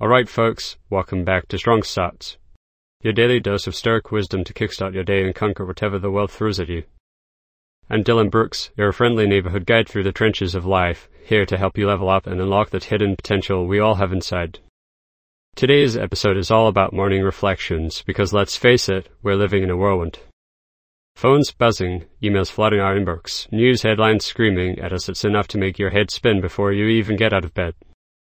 Alright folks, welcome back to Strong Starts, your daily dose of stoic wisdom to kickstart your day and conquer whatever the world throws at you. I'm Dylan Brooks, your friendly neighborhood guide through the trenches of life, here to help you level up and unlock that hidden potential we all have inside. Today's episode is all about morning reflections, because let's face it, we're living in a whirlwind. Phones buzzing, emails flooding our inbox, news headlines screaming at us it's enough to make your head spin before you even get out of bed.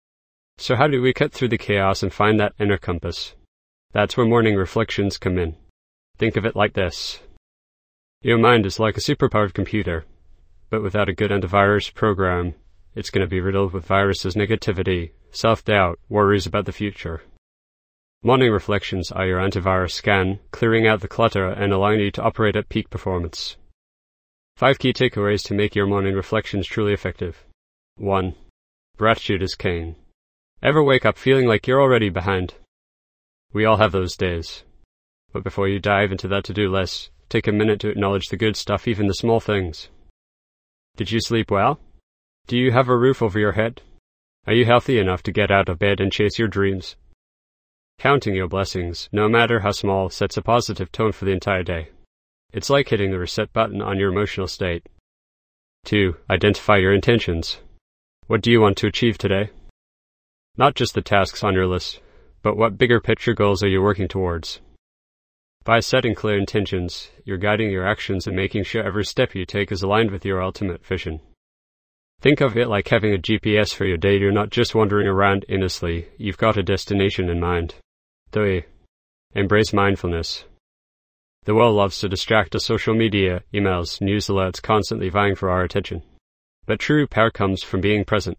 So how do we cut through the chaos and find that inner compass? That's where morning reflections come in. Think of it like this. Your mind is like a superpowered computer, but without a good antivirus program, it's going to be riddled with viruses, negativity, self-doubt, worries about the future. Morning reflections are your antivirus scan, clearing out the clutter and allowing you to operate at peak performance. 5 key takeaways to make your morning reflections truly effective. 1. Gratitude is king. Ever wake up feeling like you're already behind? We all have those days. But before you dive into that to-do list, take a minute to acknowledge the good stuff, even the small things. Did you sleep well? Do you have a roof over your head? Are you healthy enough to get out of bed and chase your dreams? Counting your blessings, no matter how small, sets a positive tone for the entire day. It's like hitting the reset button on your emotional state. 2. Identify your intentions. What do you want to achieve today? Not just the tasks on your list, but what bigger picture goals are you working towards? By setting clear intentions, you're guiding your actions and making sure every step you take is aligned with your ultimate vision. Think of it like having a GPS for your day. You're not just wandering around aimlessly, you've got a destination in mind. 3. Embrace mindfulness. The world loves to distract us. Social media, emails, news alerts constantly vying for our attention. But true power comes from being present.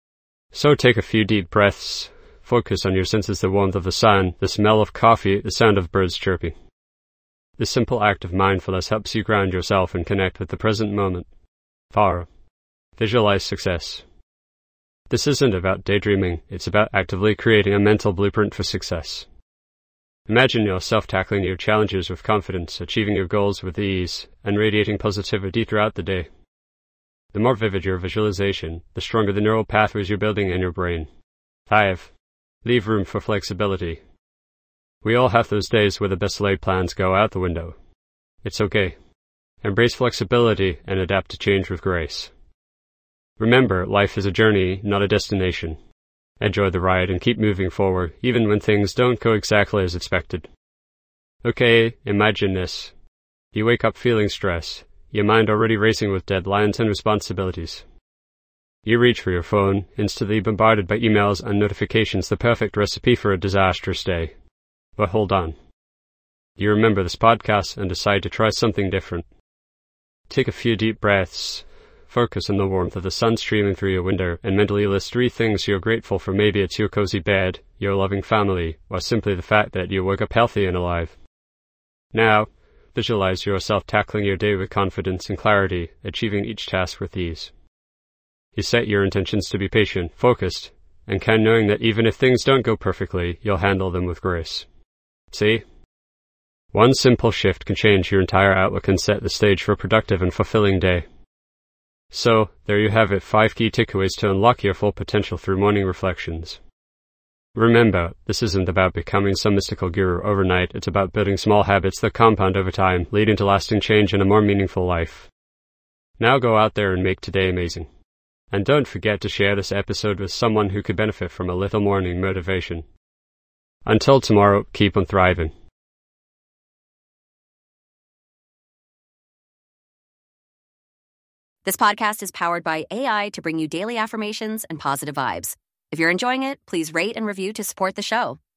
So take a few deep breaths, focus on your senses, the warmth of the sun, the smell of coffee, the sound of birds chirping. This simple act of mindfulness helps you ground yourself and connect with the present moment. 4. Visualize success. This isn't about daydreaming, it's about actively creating a mental blueprint for success. Imagine yourself tackling your challenges with confidence, achieving your goals with ease, and radiating positivity throughout the day. The more vivid your visualization, the stronger the neural pathways you're building in your brain. 5. Leave room for flexibility. We all have those days where the best laid plans go out the window. It's okay. Embrace flexibility and adapt to change with grace. Remember, life is a journey, not a destination. Enjoy the ride and keep moving forward, even when things don't go exactly as expected. Okay, imagine this. You wake up feeling stressed. Your mind already racing with deadlines and responsibilities. You reach for your phone, instantly bombarded by emails and notifications, the perfect recipe for a disastrous day. But hold on. You remember this podcast and decide to try something different. Take a few deep breaths, focus on the warmth of the sun streaming through your window, and mentally list 3 things you're grateful for. Maybe it's your cozy bed, your loving family, or simply the fact that you woke up healthy and alive. Now, visualize yourself tackling your day with confidence and clarity, achieving each task with ease. You set your intentions to be patient, focused, and kind, knowing that even if things don't go perfectly, you'll handle them with grace. See? One simple shift can change your entire outlook and set the stage for a productive and fulfilling day. So, there you have it, 5 key takeaways to unlock your full potential through morning reflections. Remember, this isn't about becoming some mystical guru overnight, it's about building small habits that compound over time, leading to lasting change and a more meaningful life. Now go out there and make today amazing. And don't forget to share this episode with someone who could benefit from a little morning motivation. Until tomorrow, keep on thriving. This podcast is powered by AI to bring you daily affirmations and positive vibes. If you're enjoying it, please rate and review to support the show.